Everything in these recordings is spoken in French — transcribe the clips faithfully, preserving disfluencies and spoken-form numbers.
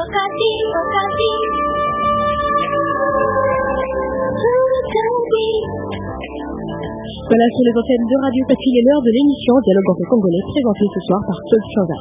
Okapi, Okapi. Voilà, sur les antennes de Radio Okapi, il est l'heure de l'émission Dialogue entre Congolais, présentée ce soir par Claude Chanza.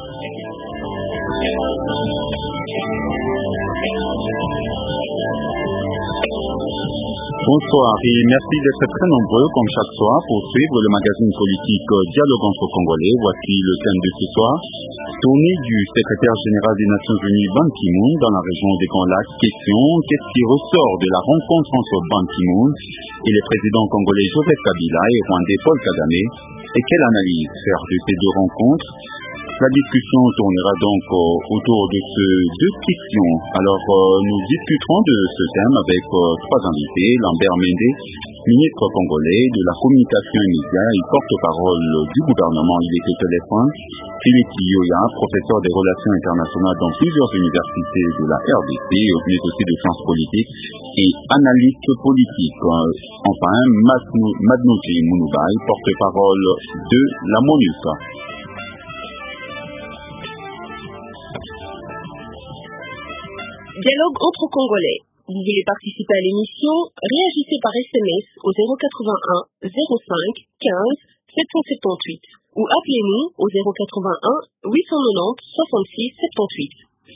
Bonsoir et merci d'être très nombreux comme chaque soir pour suivre le magazine politique Dialogue entre Congolais. Voici le thème de ce soir. Tournée du secrétaire général des Nations Unies Ban Ki-moon dans la région des Grands Lacs. Question, qu'est-ce qui ressort de la rencontre entre Ban Ki-moon et les présidents congolais Joseph Kabila et rwandais Paul Kagame? Et quelle analyse faire de ces deux rencontres? La discussion tournera donc euh, autour de ces deux questions. Alors, euh, nous discuterons de ce thème avec euh, trois invités. Lambert Mende, ministre congolais de la communication et médias et porte-parole du gouvernement, il est au téléphone. Philippe Yoya, professeur des relations internationales dans plusieurs universités de la R D C, mais aussi de sciences politiques, et analyste politique. Enfin, Madnouji Mounoubaï, porte-parole de la MONUC. Dialogue entre Congolais. Vous voulez participer à l'émission? Réagissez par S M S au zéro quatre-vingt-un zéro cinq quinze sept cent soixante-dix-huit ou appelez-nous au zéro quatre-vingt-un huit cent quatre-vingt-dix soixante-six soixante-dix-huit.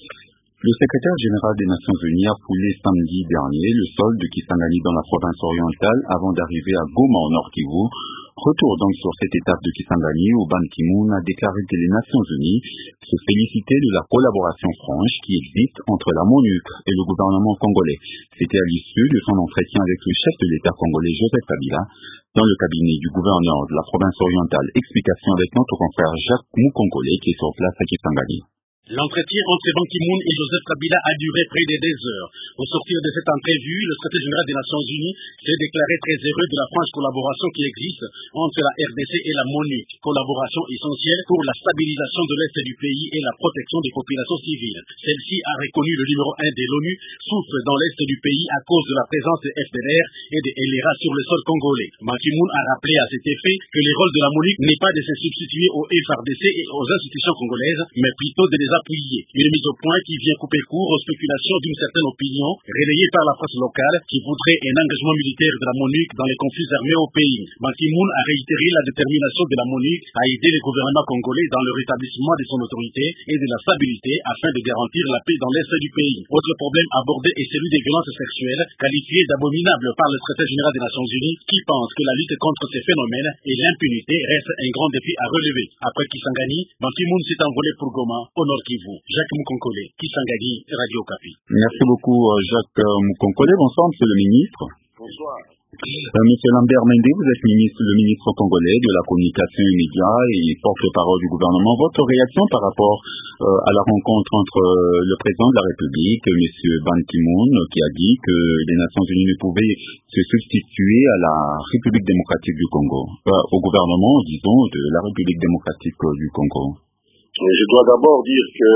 Le secrétaire général des Nations Unies a foulé samedi dernier le sol de Kisangani dans la province orientale avant d'arriver à Goma au Nord Kivu. Retour donc sur cette étape de Kisangani où Ban Ki-moon a déclaré que les Nations Unies se félicitaient de la collaboration franche qui existe entre la MONUC et le gouvernement congolais. C'était à l'issue de son entretien avec le chef de l'État congolais Joseph Kabila dans le cabinet du gouverneur de la province orientale. Explication avec notre confrère Jacques Moukongolais qui est sur place à Kisangani. L'entretien entre Ban Ki-moon et Joseph Kabila a duré près de deux heures. Au sortir de cette entrevue, le secrétaire général des Nations Unies s'est déclaré très heureux de la franche collaboration qui existe entre la R D C et la MONUC. Collaboration essentielle pour la stabilisation de l'Est du pays et la protection des populations civiles. Celle-ci a reconnu le numéro un de l'ONU souffre dans l'Est du pays à cause de la présence de F D L R et de L R A sur le sol congolais. Ban Ki-moon a rappelé à cet effet que le rôle de la MONUC n'est pas de se substituer au F R D C et aux institutions congolaises, mais plutôt de les appuyer. Une mise au point qui vient couper court aux spéculations d'une certaine opinion relayée par la presse locale qui voudrait un engagement militaire de la MONUC dans les conflits armés au pays. Ban Ki-moon a réitéré la détermination de la MONUC à aider le gouvernement congolais dans le rétablissement de son autorité et de la stabilité afin de garantir la paix dans l'Est du pays. Autre problème abordé est celui des violences sexuelles, qualifiées d'abominables par le secrétaire général des Nations Unies qui pense que la lutte contre ces phénomènes et l'impunité reste un grand défi à relever. Après Kisangani, Ban Ki-moon s'est envolé pour Goma, au Nord Kivu. Jacques Moukongolais, Kisangani, Radio Okapi. Merci beaucoup Jacques Moukongolais. Bonsoir Monsieur le ministre. Bonsoir. Euh, Monsieur Lambert Mende, vous êtes ministre, le ministre congolais de la communication et médias et porte-parole du gouvernement. Votre réaction par rapport euh, à la rencontre entre euh, le président de la République, Monsieur Ban Ki-moon, qui a dit que les Nations Unies ne pouvaient se substituer à la République démocratique du Congo, euh, au gouvernement, disons, de la République démocratique du Congo. Je dois d'abord dire que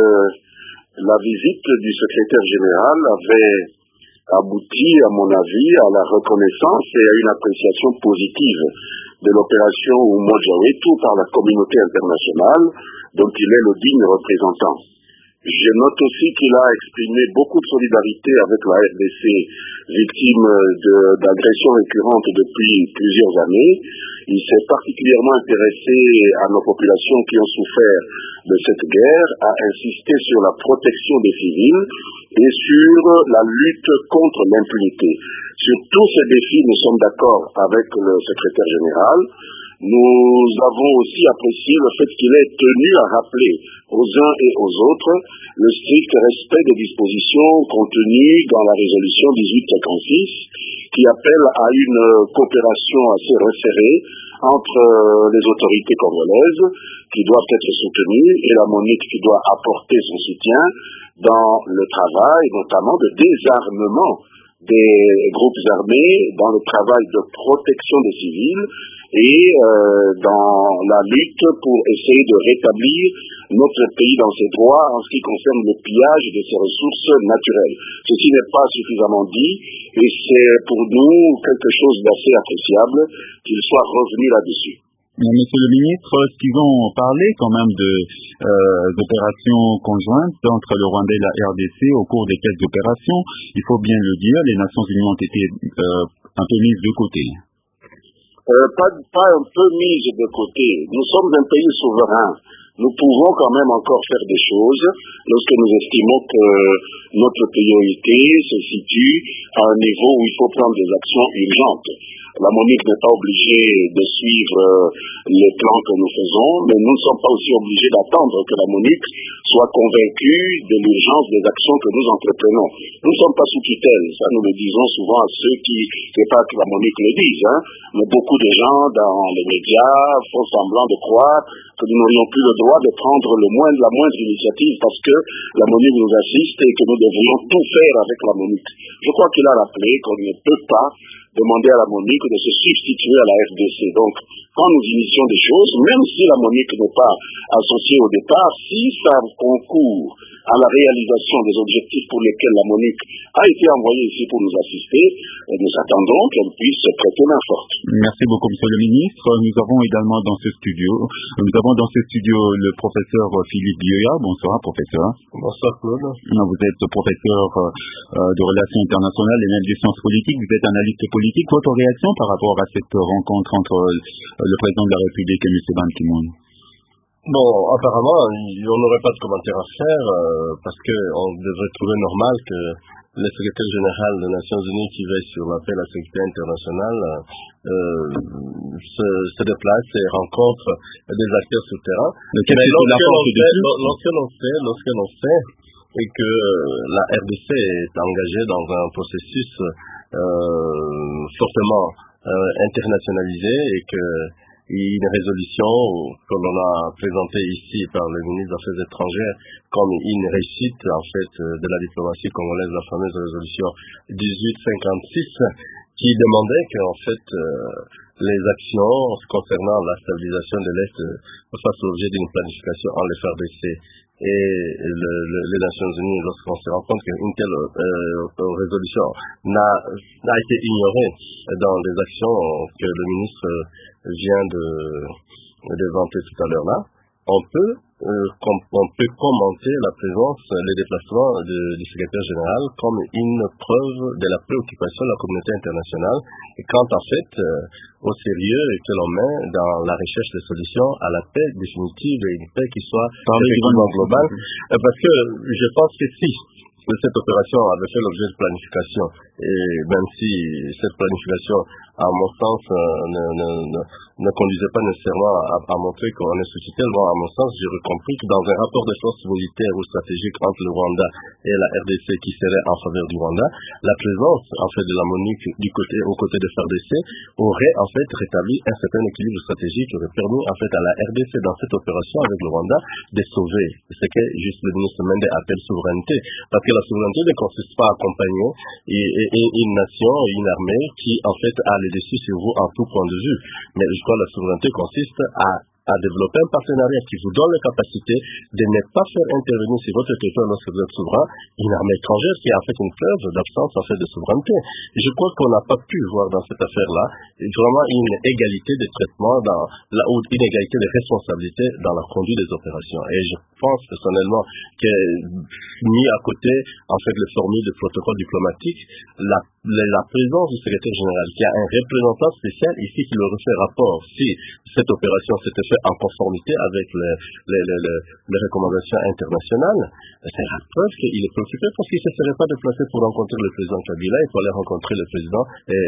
la visite du secrétaire général avait abouti, à mon avis, à la reconnaissance et à une appréciation positive de l'opération Umoja-Wetu par la communauté internationale, dont il est le digne représentant. Je note aussi qu'il a exprimé beaucoup de solidarité avec la R D C, victime d'agressions récurrentes depuis plusieurs années. Il s'est particulièrement intéressé à nos populations qui ont souffert de cette guerre, a insisté sur la protection des civils et sur la lutte contre l'impunité. Sur tous ces défis, nous sommes d'accord avec le secrétaire général. Nous avons aussi apprécié le fait qu'il ait tenu à rappeler aux uns et aux autres le strict respect des dispositions contenues dans la résolution dix-huit cinquante-six qui appelle à une coopération assez resserrée entre les autorités congolaises qui doivent être soutenues et la MONUC qui doit apporter son soutien dans le travail, notamment de désarmement des groupes armés, dans le travail de protection des civils et euh, dans la lutte pour essayer de rétablir notre pays dans ses droits en ce qui concerne le pillage de ses ressources naturelles. Ceci n'est pas suffisamment dit et c'est pour nous quelque chose d'assez appréciable qu'il soit revenu là-dessus. Monsieur le ministre, est-ce qu'ils ont parlé quand même de euh, d'opérations conjointes entre le Rwanda et la R D C au cours desquelles opérations, il faut bien le dire, les Nations Unies ont été euh, un peu mises de côté. Euh, pas, pas un peu mises de côté. Nous sommes un pays souverain. Nous pouvons quand même encore faire des choses lorsque nous estimons que notre priorité se situe à un niveau où il faut prendre des actions urgentes. La MONUC n'est pas obligée de suivre les plans que nous faisons, mais nous ne sommes pas aussi obligés d'attendre que la MONUC soit convaincue de l'urgence des actions que nous entreprenons. Nous ne sommes pas sous tutelle, ça nous le disons souvent à ceux qui, c'est pas que la MONUC le dise, hein, mais beaucoup de gens dans les médias font semblant de croire que nous n'aurions plus le droit de prendre le moindre, la moindre initiative parce que la MONUC nous assiste et que nous devrions tout faire avec la MONUC. Je crois qu'il a rappelé qu'on ne peut pas demander à la MONUC de se substituer à la R D C. Donc, quand nous initions des choses, même si la MONUC n'est pas associée au départ, si ça concourt à la réalisation des objectifs pour lesquels la MONUC a été envoyée ici pour nous assister, nous attendons qu'elle puisse se prêter main forte. Merci beaucoup, Monsieur le Ministre. Nous avons également dans ce studio, nous avons dans ce studio le professeur Philippe Bioya. Bonsoir, professeur. Bonsoir, Claude. Vous êtes professeur de relations internationales et même des sciences politiques. Vous êtes analyste politique. Votre réaction par rapport à cette rencontre entre le président de la République et M. Ban Ki-moon? Bon, apparemment, on n'aurait pas de commentaire à faire euh, parce qu'on devrait trouver normal que le secrétaire général des Nations Unies qui veille sur la paix et la sécurité internationale euh, se, se déplace et rencontre des acteurs sur le terrain. Mais lorsque l'on sait, lorsque l'on sait, lorsque l'on sait et que la R D C est engagée dans un processus euh, fortement euh, internationalisé et que une résolution que l'on a présentée ici par le ministre des Affaires étrangères comme une réussite en fait de la diplomatie congolaise, la fameuse résolution dix-huit cinquante-six qui demandait que en fait euh, les actions concernant la stabilisation de l'Est fassent l'objet d'une planification en F R D C. Et le, le, les Nations Unies, lorsqu'on se rend compte qu'une telle euh, résolution n'a, n'a été ignorée dans les actions que le ministre vient de, de vanter tout à l'heure là, on peut, euh, com- on peut commenter la présence, les déplacements de, du secrétaire général comme une preuve de la préoccupation de la communauté internationale et quant en fait euh, au sérieux que l'on met dans la recherche de solutions à la paix définitive et une paix qui soit effectivement globale. Euh, parce que je pense que si cette opération avait fait l'objet de planification et même si cette planification à mon sens euh, ne, ne, ne, ne conduisait pas nécessairement à, à montrer qu'on est sous tutelle, bon, à mon sens j'ai compris que dans un rapport de force militaire ou stratégique entre le Rwanda et la R D C qui serait en faveur du Rwanda, la présence en fait de la MONUC du côté, aux côtés de F R D C aurait en fait rétabli un certain équilibre stratégique qui aurait permis en fait à la R D C dans cette opération avec le Rwanda de sauver ce que juste le ministre Mende appelle souveraineté, parce que la souveraineté ne consiste pas à accompagner et, et, et une nation, une armée qui en fait a les dessus sur vous en tout point de vue, mais je crois que la souveraineté consiste à à développer un partenariat qui vous donne la capacité de ne pas faire intervenir sur votre territoire lorsque vous êtes souverain une armée étrangère qui est en fait une preuve d'absence en fait de souveraineté. Et je crois qu'on n'a pas pu voir dans cette affaire-là vraiment une égalité de traitement dans la, ou une égalité de responsabilité dans la conduite des opérations. Et je pense personnellement que mis à côté en fait les formules de protocole diplomatique, la, la, la présence du secrétaire général qui a un représentant spécial ici qui leur fait rapport si cette opération s'était faite en conformité avec les, les, les, les, les recommandations internationales, c'est la preuve qu'il est préoccupé parce qu'il ne se serait pas déplacé pour rencontrer le président Kabila et pour aller rencontrer le président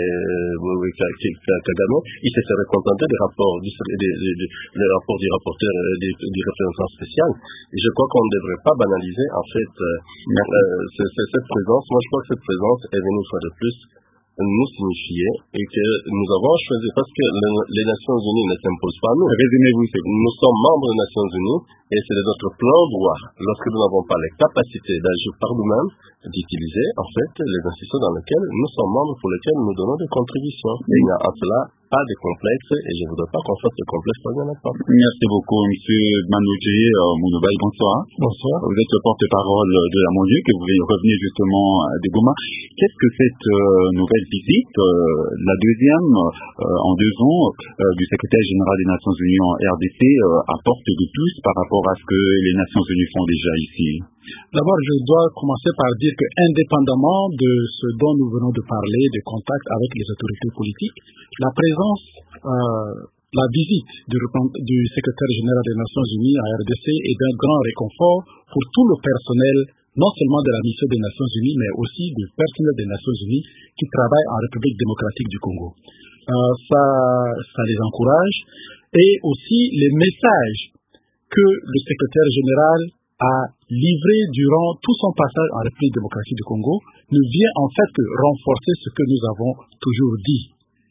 Kagame. Il se serait contenté des rapports du, des, des, des, des rapports du rapporteur du, du représentant spécial. Et je crois qu'on ne devrait pas banaliser en fait euh, euh, cette, cette présence. Moi je crois que cette présence est venue une fois de plus nous signifier et que nous avons choisi, parce que le, les Nations Unies ne s'imposent pas à nous. Résumez-vous, c'est nous sommes membres des Nations Unies et c'est de notre plein droit, lorsque nous n'avons pas les capacités d'agir par nous-mêmes, d'utiliser en fait les institutions dans lesquelles nous sommes membres, pour lesquelles nous donnons des contributions. Et il y a en cela pas de complexe et je ne voudrais pas qu'on fasse de complexe pour maintenant. Merci beaucoup, M. Manouji euh, Mounoubaï. Bonsoir. Bonsoir. Vous êtes le porte-parole de la MONUC et vous revenez justement de Goma. Qu'est-ce que cette euh, nouvelle visite, euh, la deuxième euh, en deux ans euh, du secrétaire général des Nations Unies en R D C euh, apporte de plus par rapport à ce que les Nations Unies font déjà ici? D'abord, je dois commencer par dire que, indépendamment de ce dont nous venons de parler, des contacts avec les autorités politiques, la présence, euh, la visite du, du secrétaire général des Nations Unies à R D C est d'un grand réconfort pour tout le personnel, non seulement de la mission des Nations Unies, mais aussi du personnel des Nations Unies qui travaille en République démocratique du Congo. Euh, ça, ça les encourage, et aussi les messages que le secrétaire général a livré durant tout son passage en République démocratique du Congo ne vient en fait que renforcer ce que nous avons toujours dit.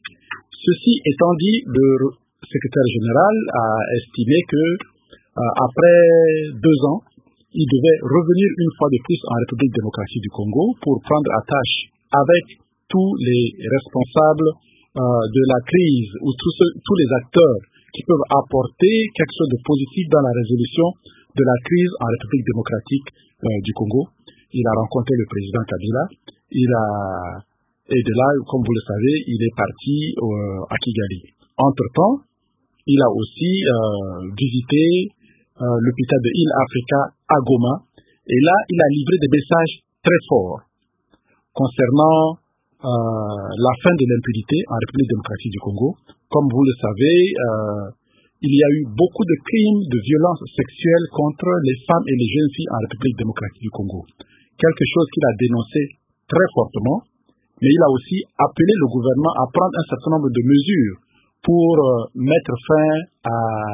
Ceci étant dit, le secrétaire général a estimé que euh, après deux ans, il devait revenir une fois de plus en République démocratique du Congo pour prendre attache avec tous les responsables euh, de la crise ou tous, ceux, tous les acteurs qui peuvent apporter quelque chose de positif dans la résolution de la crise en République démocratique euh, du Congo. Il a rencontré le président Kabila. Il a, et de là, comme vous le savez, il est parti euh, à Kigali. Entre-temps, il a aussi euh, visité euh, l'hôpital de Île Africa à Goma. Et là, il a livré des messages très forts concernant euh, la fin de l'impunité en République démocratique du Congo. Comme vous le savez, euh, il y a eu beaucoup de crimes de violence sexuelle contre les femmes et les jeunes filles en République démocratique du Congo. Quelque chose qu'il a dénoncé très fortement, mais il a aussi appelé le gouvernement à prendre un certain nombre de mesures pour euh, mettre fin à,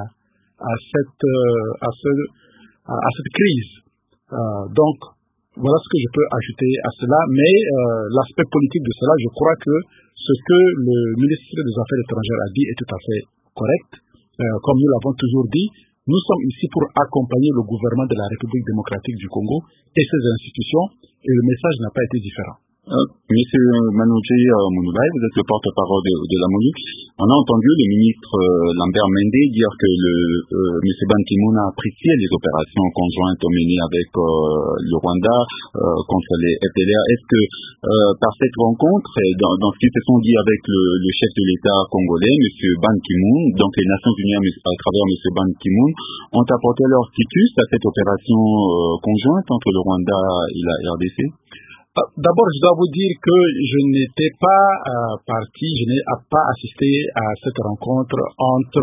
à, cette, euh, à, ce, à, à cette crise. Euh, donc, voilà ce que je peux ajouter à cela, mais euh, l'aspect politique de cela, je crois que ce que le ministre des Affaires étrangères a dit est tout à fait correct. Euh, comme nous l'avons toujours dit, nous sommes ici pour accompagner le gouvernement de la République démocratique du Congo et ses institutions, et le message n'a pas été différent. Euh, Monsieur Manouji euh, Mounoubaï, vous êtes le porte-parole de, de la MONUC. On a entendu le ministre euh, Lambert Mende dire que le, euh, M. Ban Ki-moon a apprécié les opérations conjointes menées avec euh, le Rwanda euh, contre les F D L R. Est-ce que euh, par cette rencontre, et dans, dans ce qu'ils se sont dit avec le, le chef de l'État congolais, M. Ban Ki-moon, donc les Nations Unies à travers M. Ban Ki-moon, ont apporté leur quitus à cette opération euh, conjointe entre le Rwanda et la R D C? D'abord, je dois vous dire que je n'étais pas euh, parti, je n'ai pas assisté à cette rencontre entre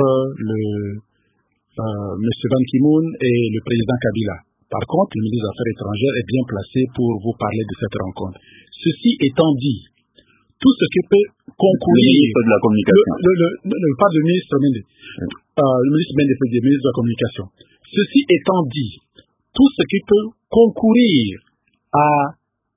le euh, M. Ban Ki-moon et le président Kabila. Par contre, le ministre des Affaires étrangères est bien placé pour vous parler de cette rencontre. Ceci étant dit, tout ce qui peut concourir... Le ministre de la Communication. Le, le, le, le, pas le ministre Mende. Euh, le ministre Mende, c'est le ministre de la Communication. Ceci étant dit, tout ce qui peut concourir à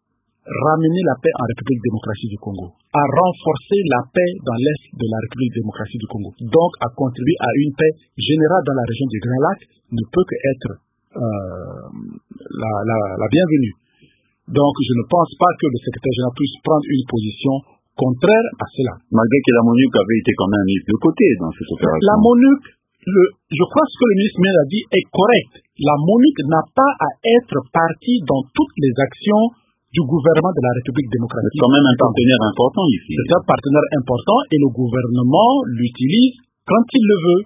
ramener la paix en République démocratique du Congo, à renforcer la paix dans l'Est de la République démocratique du Congo, donc à contribuer à une paix générale dans la région du Grand Lac, ne peut que être euh, la, la, la bienvenue. Donc je ne pense pas que le secrétaire général puisse prendre une position contraire à cela. Malgré que la MONUC avait été quand même mise de côté dans cette opération. La MONUC, le, je crois que ce que le ministre Mende a dit est correct. La MONUC n'a pas à être partie dans toutes les actions du gouvernement de la République démocratique. C'est quand même un partenaire important ici. C'est un partenaire important et le gouvernement l'utilise quand il le veut.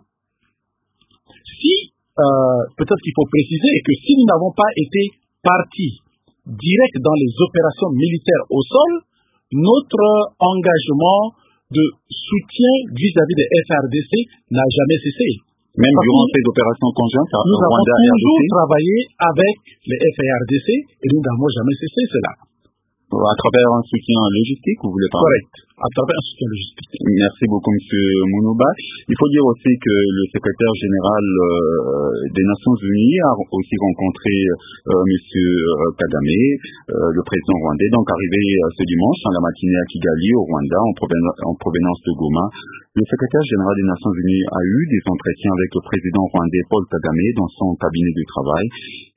Si, euh, peut-être qu'il faut préciser que si nous n'avons pas été partis directs dans les opérations militaires au sol, notre engagement de soutien vis-à-vis des F R D C n'a jamais cessé. Même Parce durant ces opérations conjointes, nous Rwanda avons toujours R D C. travaillé avec les F R D C et nous n'avons jamais cessé cela. À travers un soutien logistique, vous voulez parler? Correct, à travers un soutien logistique. Merci beaucoup, M. Mounouba. Il faut dire aussi que le secrétaire général euh, des Nations Unies a aussi rencontré euh, M. Kagame, euh, le président rwandais, donc arrivé euh, ce dimanche en la matinée à Kigali, au Rwanda, en, provenance, en provenance de Goma. Le secrétaire général des Nations Unies a eu des entretiens avec le président rwandais Paul Kagame dans son cabinet de travail.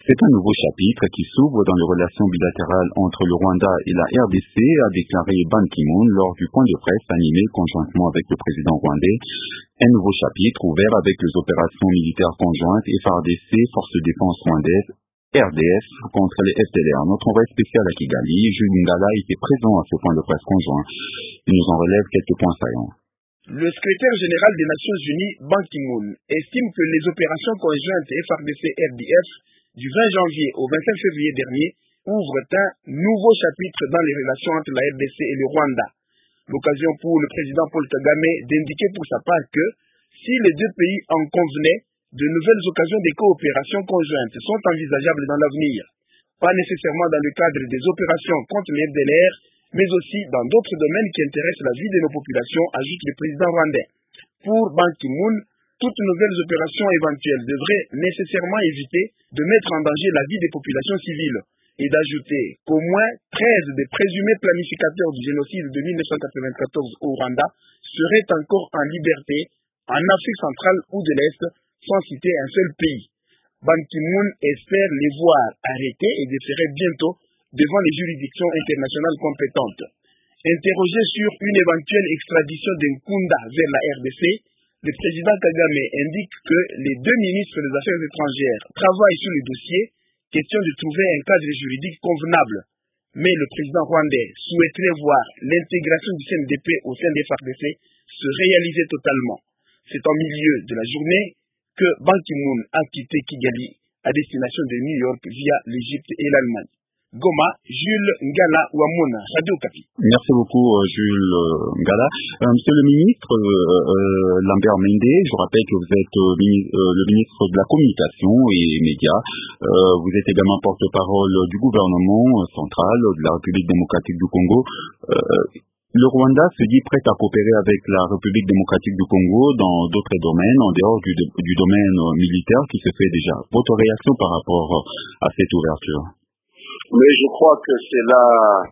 C'est un nouveau chapitre qui s'ouvre dans les relations bilatérales entre le Rwanda et la R D C, a déclaré Ban Ki-moon lors du point de presse animé conjointement avec le président rwandais. Un nouveau chapitre ouvert avec les opérations militaires conjointes F A R D C, Force de défense rwandaise, R D F contre les F D L R. Notre envoyé spécial à Kigali, Jules Ngala, était présent à ce point de presse conjoint. Il nous en relève quelques points saillants. Le secrétaire général des Nations Unies, Ban Ki-moon, estime que les opérations conjointes F A R D C-R D F du vingt janvier au vingt-cinq février dernier ouvrent un nouveau chapitre dans les relations entre la R D C et le Rwanda. L'occasion pour le président Paul Kagame d'indiquer pour sa part que, si les deux pays en convenaient, de nouvelles occasions de coopération conjointe sont envisageables dans l'avenir. Pas nécessairement dans le cadre des opérations contre les F D L R, mais aussi dans d'autres domaines qui intéressent la vie de nos populations, ajoute le président rwandais. Pour Ban Ki-moon, toutes nouvelles opérations éventuelles devraient nécessairement éviter de mettre en danger la vie des populations civiles et d'ajouter qu'au moins treize des présumés planificateurs du génocide de mille neuf cent quatre-vingt-quatorze au Rwanda seraient encore en liberté en Afrique centrale ou de l'Est, sans citer un seul pays. Ban Ki-moon espère les voir arrêtés et déférés bientôt devant les juridictions internationales compétentes. Interrogé sur une éventuelle extradition d'Nkunda vers la R D C, le président Kagame indique que les deux ministres des Affaires étrangères travaillent sur le dossier, question de trouver un cadre juridique convenable. Mais le président rwandais souhaiterait voir l'intégration du C N D P au sein des F A R D C se réaliser totalement. C'est en milieu de la journée que Ban Ki-moon a quitté Kigali à destination de New York via l'Égypte et l'Allemagne. Goma, Jules Ngala Wamona, Radio Okapi. Merci beaucoup, Jules Ngala. Euh, Monsieur le ministre euh, Lambert Mende, je rappelle que vous êtes euh, le ministre de la Communication et Médias. Euh, vous êtes également porte-parole du gouvernement central de la République démocratique du Congo. Euh, Le Rwanda se dit prêt à coopérer avec la République démocratique du Congo dans d'autres domaines, en dehors du, du domaine militaire qui se fait déjà. Votre réaction par rapport à cette ouverture? Mais je crois que c'est la,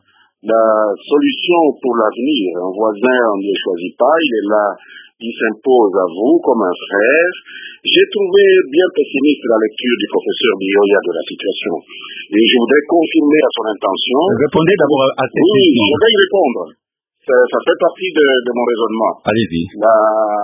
la solution pour l'avenir. Un voisin, on ne le choisit pas, il est là, il s'impose à vous comme un frère. J'ai trouvé bien pessimiste la lecture du professeur Bioya de la situation. Et je voudrais confirmer à son intention. Répondez d'abord à cette oui, question. Oui, je vais y répondre. Ça, ça fait partie de, de mon raisonnement. Allez-y. La,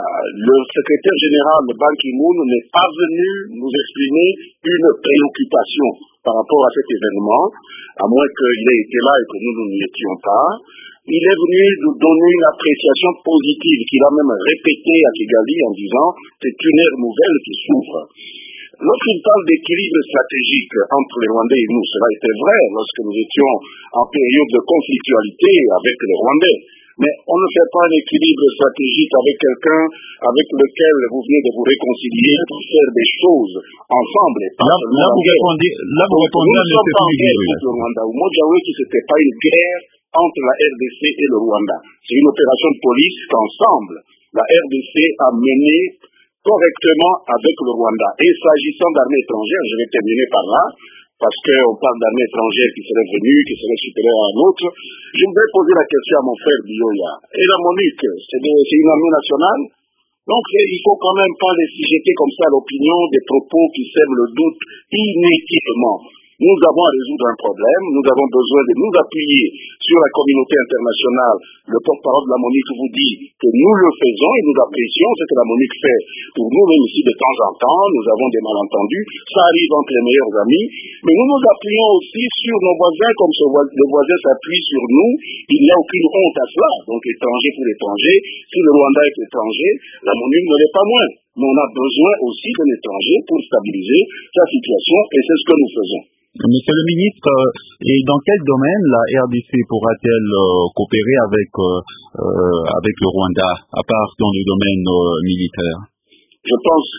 le secrétaire général de Ban Ki-moon n'est pas venu nous exprimer une préoccupation par rapport à cet événement, à moins qu'il ait été là et que nous, nous n'y étions pas. Il est venu nous donner une appréciation positive qu'il a même répétée à Kigali en disant « c'est une ère nouvelle qui s'ouvre ». Lorsqu'il parle d'équilibre stratégique entre les Rwandais et nous, cela était vrai lorsque nous étions en période de conflictualité avec les Rwandais. Mais on ne fait pas un équilibre stratégique avec quelqu'un avec lequel vous venez de vous réconcilier pour faire des choses ensemble. Et pas là, là, vous répondez, là, vous répondez à M. Puiguru. Le Rwanda, ou Modjawe, qui c'était pas une guerre entre la R D C et le Rwanda. C'est une opération de police qu'ensemble, la R D C a menée correctement avec le Rwanda. Et s'agissant d'armées étrangères, je vais terminer par là, parce qu'on parle d'armées étrangères qui seraient venues, qui seraient supérieures à l'autre. Je voudrais poser la question à mon frère Bioya. Et la MONUC, c'est une armée nationale, donc il faut quand même pas les jeter comme ça à l'opinion des propos qui sèment le doute inéquitablement. Nous avons à résoudre un problème, nous avons besoin de nous appuyer sur la communauté internationale. Le porte-parole de la MONUC vous dit que nous le faisons et nous apprécions ce que la MONUC fait pour nous, même si de temps en temps nous avons des malentendus, ça arrive entre les meilleurs amis, mais nous nous appuyons aussi sur nos voisins comme ce vo le voisin s'appuie sur nous, il n'y a aucune honte à cela, donc étranger pour étranger, si le Rwanda est étranger, la MONUC ne l'est pas moins, mais on a besoin aussi d'un étranger pour stabiliser sa situation et c'est ce que nous faisons. Monsieur le ministre, et dans quel domaine la R D C pourra-t-elle euh, coopérer avec, euh, euh, avec le Rwanda, à part dans le domaine euh, militaire? Je pense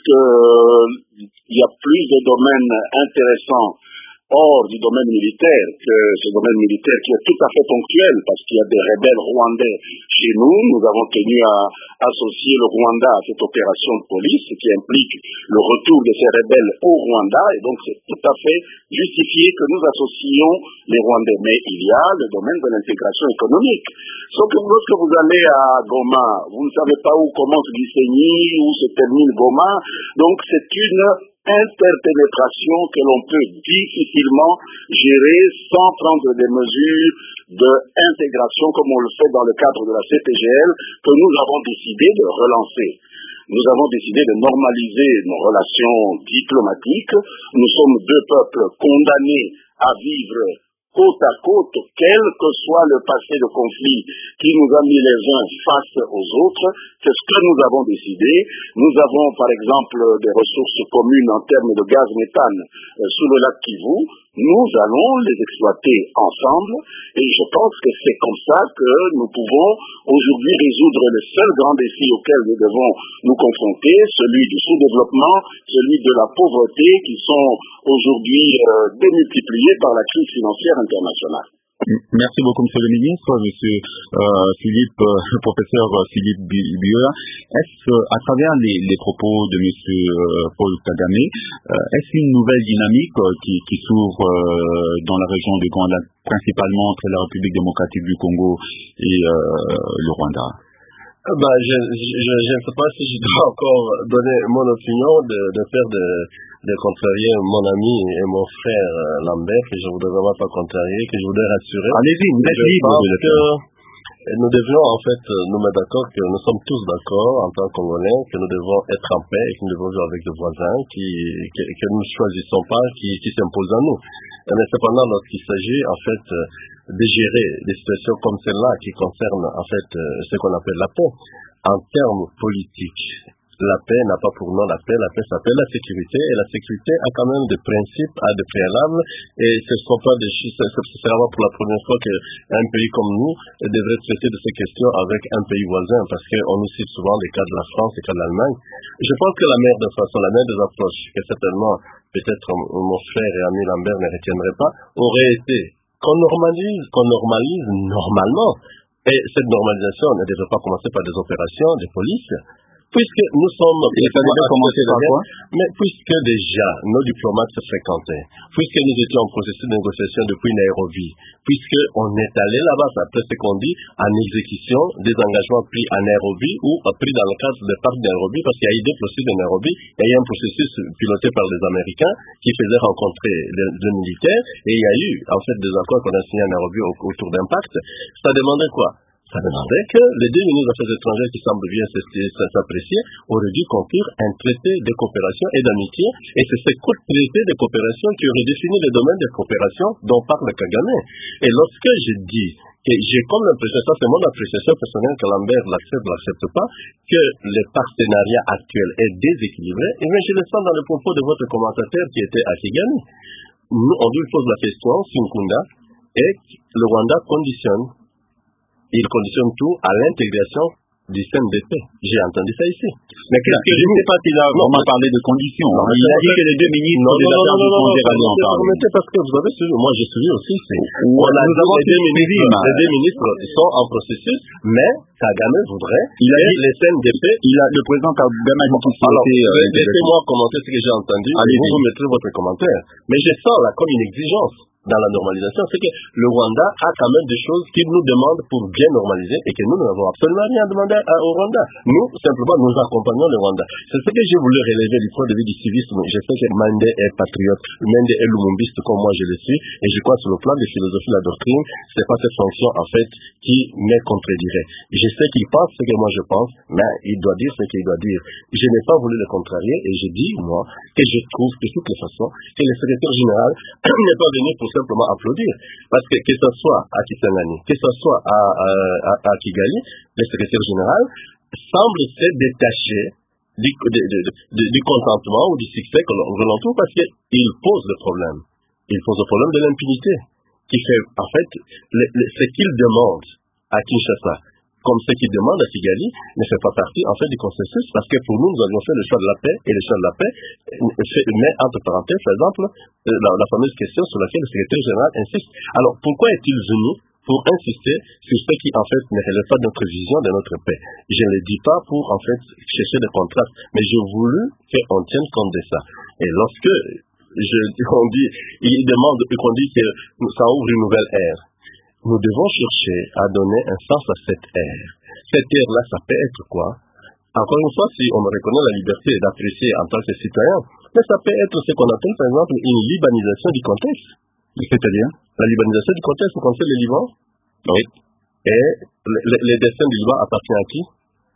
qu'il euh, y a plus de domaines intéressants hors du domaine militaire que ce domaine militaire qui est tout à fait ponctuel parce qu'il y a des rebelles rwandais chez nous. Nous avons tenu à associer le Rwanda à cette opération de police qui implique le retour de ces rebelles au Rwanda et donc c'est tout à fait justifié que nous associons les Rwandais. Mais il y a le domaine de l'intégration économique. Sauf que lorsque vous allez à Goma, vous ne savez pas où commence Gisenyi, où se termine Goma. Donc c'est une interpénétration que l'on peut difficilement gérer sans prendre des mesures d'intégration comme on le fait dans le cadre de la C P G L que nous avons décidé de relancer. Nous avons décidé de normaliser nos relations diplomatiques. Nous sommes deux peuples condamnés à vivre côte à côte, quel que soit le passé de conflit qui nous a mis les uns face aux autres. C'est ce que nous avons décidé. Nous avons par exemple des ressources communes en termes de gaz méthane euh, sous le lac Kivu. Nous allons les exploiter ensemble et je pense que c'est comme ça que nous pouvons aujourd'hui résoudre le seul grand défi auquel nous devons nous confronter, celui du sous-développement, celui de la pauvreté qui sont aujourd'hui euh, démultipliés par la crise financière internationale. Merci beaucoup, Monsieur le Ministre, Monsieur euh, Philippe, euh, le professeur Philippe Biola. Est-ce à travers les, les propos de Monsieur euh, Paul Kagame, euh, est-ce une nouvelle dynamique euh, qui, qui s'ouvre euh, dans la région du Grand Lac, principalement entre la République démocratique du Congo et euh, le Rwanda? Bah, je, je, je ne sais pas si je dois encore donner mon opinion de, de faire de, de contrarier mon ami et mon frère Lambert, que je ne voudrais vraiment pas contrarier, que je voudrais rassurer. Allez-y, vous êtes libre de le faire. Nous devions en fait nous mettre d'accord que nous sommes tous d'accord en tant que Congolais, que nous devons être en paix et que nous devons vivre avec des voisins qui, que, que nous ne choisissons pas, qui, qui s'imposent à nous. Mais cependant, lorsqu'il s'agit en fait de gérer des situations comme celle-là qui concernent en fait ce qu'on appelle la paix, en termes politiques, la paix n'a pas pour nom la paix, la paix s'appelle la sécurité, et la sécurité a quand même des principes, a des préalables, et ce ne sont pas des choses, c'est vraiment pour la première fois qu'un pays comme nous devrait traiter de ces questions avec un pays voisin, parce qu'on nous cite souvent les cas de la France, les cas de l'Allemagne. Je pense que la meilleure des façons, la meilleure des approches, que certainement, peut-être mon frère et ami Lambert ne retiendrait pas, aurait été qu'on normalise, qu'on normalise normalement, et cette normalisation ne devrait pas commencer par des opérations de police, puisque nous sommes... Et ça devait commencer par quoi? Mais puisque déjà nos diplomates se fréquentaient, puisque nous étions en processus de négociation depuis Nairobi, puisqu'on est allé là-bas, après ce qu'on dit, en exécution des engagements pris à Nairobi ou pris dans le cadre des parcs de Nairobi, parce qu'il y a eu des processus de Nairobi, et il y a un processus piloté par les Américains qui faisait rencontrer les, les militaires, et il y a eu en fait des accords qu'on a signés à Nairobi autour d'impact. Ça demandait quoi? Ça demandait que les deux ministres des Affaires étrangères qui semblent bien s'apprécier auraient dû conclure un traité de coopération et d'amitié, et c'est ce traité de coopération qui aurait défini les domaines de coopération dont parle Kagame. Et lorsque je dis que j'ai comme l'impression, ça c'est mon appréciation personnelle, que Lambert l'accepte ou l'accepte pas, que le partenariat actuel est déséquilibré, et bien je le sens dans le propos de votre commentateur qui était à Kigali. Nous, on lui pose la question, Sinkunda, et le Rwanda conditionne il conditionne tout à l'intégration du C N D P. J'ai entendu ça ici. Mais qu'est-ce que je ne sais pas s'il a vraiment parlé de conditions. Non, il a dit que les deux ministres non, des non, Affaires non, non, étrangères allaient en parler. Parce que vous avez suivi, moi j'ai suivi aussi. On a nous avons les deux ministres, les deux ministres sont en processus, mais Kagame voudrait il a dit les C N D P. Il a, le président Kagame a dit qu'il souhaitait... Laissez-moi commenter ce que j'ai entendu. Vous, vous mettrez votre commentaire. Mais je sens là comme une exigence dans la normalisation, c'est que le Rwanda a quand même des choses qu'il nous demande pour bien normaliser et que nous n'avons absolument rien demandé au Rwanda. Nous, simplement, nous accompagnons le Rwanda. C'est ce que j'ai voulu relever du point de vue du civisme. Je sais que Mende est patriote, Mende est lumumbiste comme moi je le suis, et je crois sur le plan de philosophie, la doctrine, c'est pas cette fonction, en fait, qui me contredirait. Je sais qu'il pense ce que moi je pense, mais il doit dire ce qu'il doit dire. Je n'ai pas voulu le contrarier, et je dis, moi, que je trouve de toutes les façons que le secrétaire général n'est pas venu pour simplement applaudir. Parce que que ce soit à Kisangani, que ce soit à, à, à, à Kigali, le secrétaire général semble se détacher du, de, de, de, du contentement ou du succès que l'on retrouve parce qu'il pose le problème. Il pose le problème de l'impunité qui fait, en fait, le, le, ce qu'il demande à Kinshasa, comme ce qu'il demande à Kigali, ne fait pas partie, en fait, du consensus, parce que pour nous, nous avions fait le choix de la paix, et le choix de la paix, mais entre parenthèses, par exemple, la, la fameuse question sur laquelle le secrétaire général insiste. Alors, pourquoi est-il venu pour insister sur ce qui, en fait, ne relève pas de notre vision de notre paix? Je ne le dis pas pour, en fait, chercher des contrastes, mais j'ai voulu qu'on tienne compte de ça. Et lorsque je, on dit, il demande, qu'on dit que ça ouvre une nouvelle ère, nous devons chercher à donner un sens à cette ère. Cette ère-là, ça peut être quoi? Encore une fois, si on me reconnaît la liberté d'apprécier en tant que citoyen, mais ça peut être ce qu'on appelle, par exemple, une libanisation du contexte. C'est-à-dire la libanisation du contexte, vous connaissez le Liban? Oui. Et le, le, le destin du Liban appartient à qui?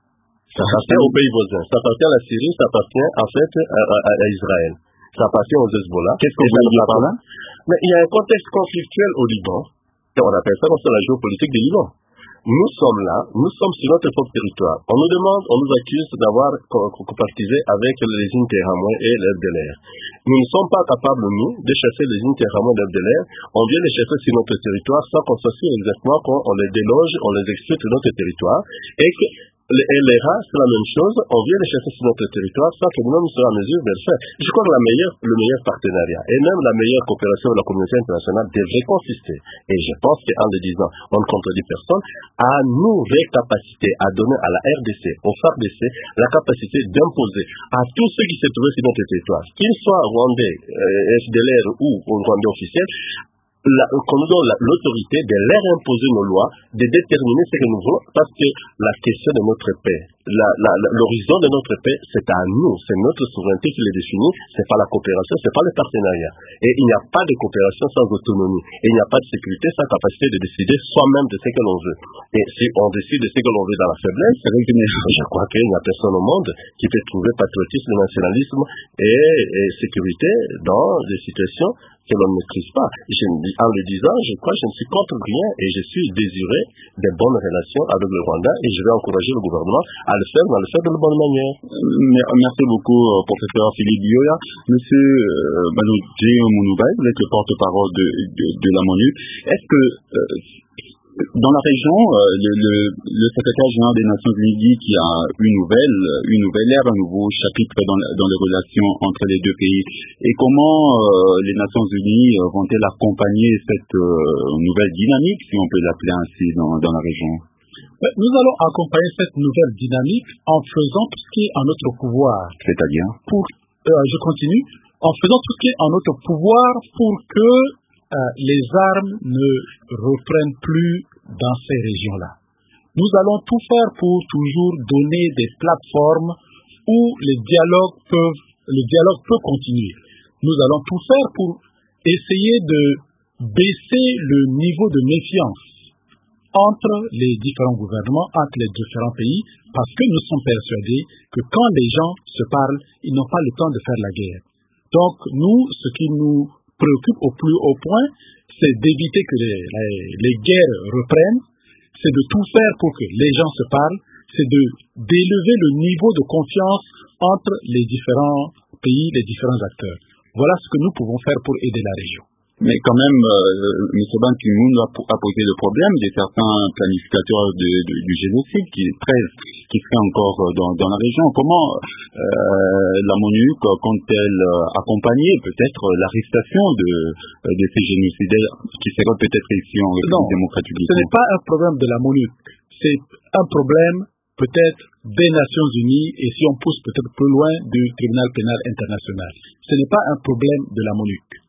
Ça appartient aux pays voisins. Ça appartient à la Syrie, ça appartient en fait à, à, à Israël. Ça appartient aux Hezbollah. Qu'est-ce que vous voulez dire par là? Mais il y a un contexte conflictuel au Liban. Et on appelle ça comme ça la géopolitique du Liban. Nous sommes là, nous sommes sur notre propre territoire. On nous demande, on nous accuse d'avoir copartisé avec les Interahamwe et les F D L R. Nous ne sommes pas capables, nous, de chasser les Interahamwe et les F D L R. On vient les chasser sur notre territoire sans qu'on soit sûr exactement qu'on les déloge, on les exclut de notre territoire. Et que les L R A, c'est la même chose. On vient les chasser sur notre territoire sans que nous-mêmes soyons en mesure de le faire. Je crois que la meilleure, le meilleur partenariat et même la meilleure coopération de la communauté internationale devrait consister, et je pense qu'en le disant, on ne contredit personne, à nous récapaciter à donner à la R D C, au F A R D C, la capacité d'imposer à tous ceux qui se trouvent sur notre territoire, qu'ils soient rwandais, euh, F D L R ou rwandais officiels, La, qu'on nous donne l'autorité de leur imposer nos lois, de déterminer ce que nous voulons, parce que la question de notre paix, la, la, l'horizon de notre paix, c'est à nous, c'est notre souveraineté qui les définit, c'est pas la coopération, c'est pas le partenariat. Et il n'y a pas de coopération sans autonomie, et il n'y a pas de sécurité sans capacité de décider soi-même de ce que l'on veut. Et si on décide de ce que l'on veut dans la faiblesse, c'est vrai que je crois qu'il n'y a personne au monde qui peut trouver patriotisme, nationalisme et, et sécurité dans des situations que l'on ne maîtrise pas. Je, en le disant, je crois que je ne suis contre rien et je suis désiré de bonnes relations avec le Rwanda et je vais encourager le gouvernement à le faire, à le faire de la bonne manière. Merci beaucoup, professeur Philippe Bioya. Monsieur euh, Banodje Mounoubaï, vous êtes le porte-parole de, de, de la MONUC. Est-ce que euh, dans la région, euh, le, le, le secrétaire général des Nations Unies dit qu'il y a une nouvelle, une nouvelle ère, un nouveau chapitre dans, dans les relations entre les deux pays. Et comment euh, les Nations Unies euh, vont-elles accompagner cette euh, nouvelle dynamique, si on peut l'appeler ainsi, dans, dans la région? Nous allons accompagner cette nouvelle dynamique en faisant tout ce qui est en notre pouvoir. C'est-à-dire pour, euh, Je continue. En faisant tout ce qui est en notre pouvoir pour que Euh, les armes ne reprennent plus dans ces régions-là. Nous allons tout faire pour toujours donner des plateformes où les dialogues peuvent, le dialogue peut continuer. Nous allons tout faire pour essayer de baisser le niveau de méfiance entre les différents gouvernements, entre les différents pays, parce que nous sommes persuadés que quand les gens se parlent, ils n'ont pas le temps de faire la guerre. Donc, nous, ce qui nous préoccupe au plus haut point, c'est d'éviter que les, les, les guerres reprennent, c'est de tout faire pour que les gens se parlent, c'est de d'élever le niveau de confiance entre les différents pays, les différents acteurs. Voilà ce que nous pouvons faire pour aider la région. Mais quand même, euh, M. Ban Ki-moon a, a posé le problème de certains planificateurs de, de, du génocide, qui treize, qui seraient encore dans, dans la région. Comment euh, la MONUC compte-t-elle accompagner peut-être l'arrestation de, de ces génocidaires qui seraient peut-être ici en République démocratique du Congo? Ce n'est pas un problème de la MONUC, c'est un problème peut-être des Nations Unies et si on pousse peut-être plus loin du tribunal pénal international. Ce n'est pas un problème de la MONUC.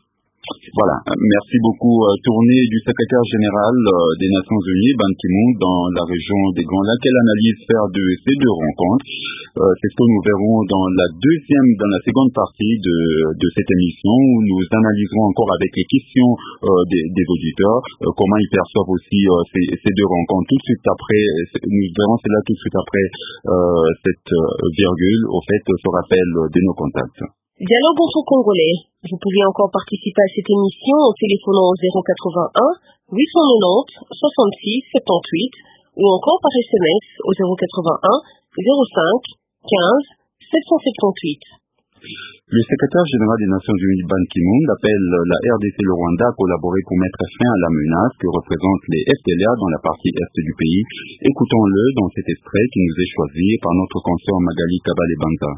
Voilà, merci beaucoup. Tournée du secrétaire général des Nations Unies, Ban Ki-moon, dans la région des Grands Lacs. Quelle analyse faire de ces deux rencontres? euh, C'est ce que nous verrons dans la deuxième, dans la seconde partie de, de cette émission, où nous analyserons encore avec les questions euh, des, des auditeurs, euh, comment ils perçoivent aussi euh, ces, ces deux rencontres. Tout de suite après, nous verrons cela tout de suite après euh, cette virgule, au fait, ce rappel de nos contacts. Dialogue entre Congolais. Vous pouvez encore participer à cette émission en téléphonant au zéro quatre-vingt-un huit cent quatre-vingt-dix soixante-six soixante-dix-huit ou encore par S M S au zéro quatre-vingt-un zéro cinq quinze sept cent soixante-dix-huit. Le secrétaire général des Nations Unies, Ban Ki-moon, appelle la R D C et le Rwanda à collaborer pour mettre fin à la menace que représentent les F D L R dans la partie est du pays. Écoutons-le dans cet extrait qui nous est choisi par notre consoeur Magali Kabale-Banta.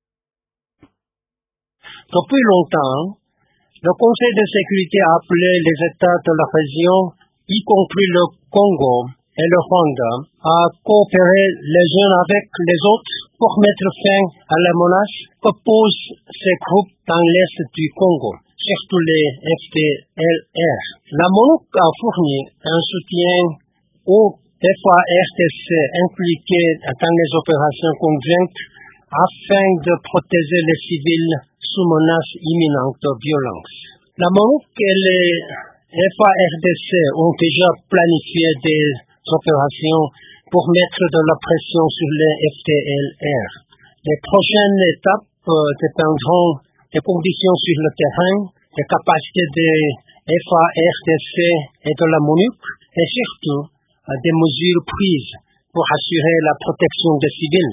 Depuis longtemps, le Conseil de sécurité a appelé les États de la région, y compris le Congo et le Rwanda, à coopérer les uns avec les autres pour mettre fin à la menace que posent ces groupes dans l'est du Congo, surtout les F D L R. La MONUC a fourni un soutien aux F A R D C impliqués dans les opérations conjointes afin de protéger les civils sous menace imminente de violence. La MONUC et les F A R D C ont déjà planifié des opérations pour mettre de la pression sur les F D L R. Les prochaines étapes euh, dépendront des conditions sur le terrain, des capacités des F A R D C et de la MONUC, et surtout euh, des mesures prises pour assurer la protection des civils.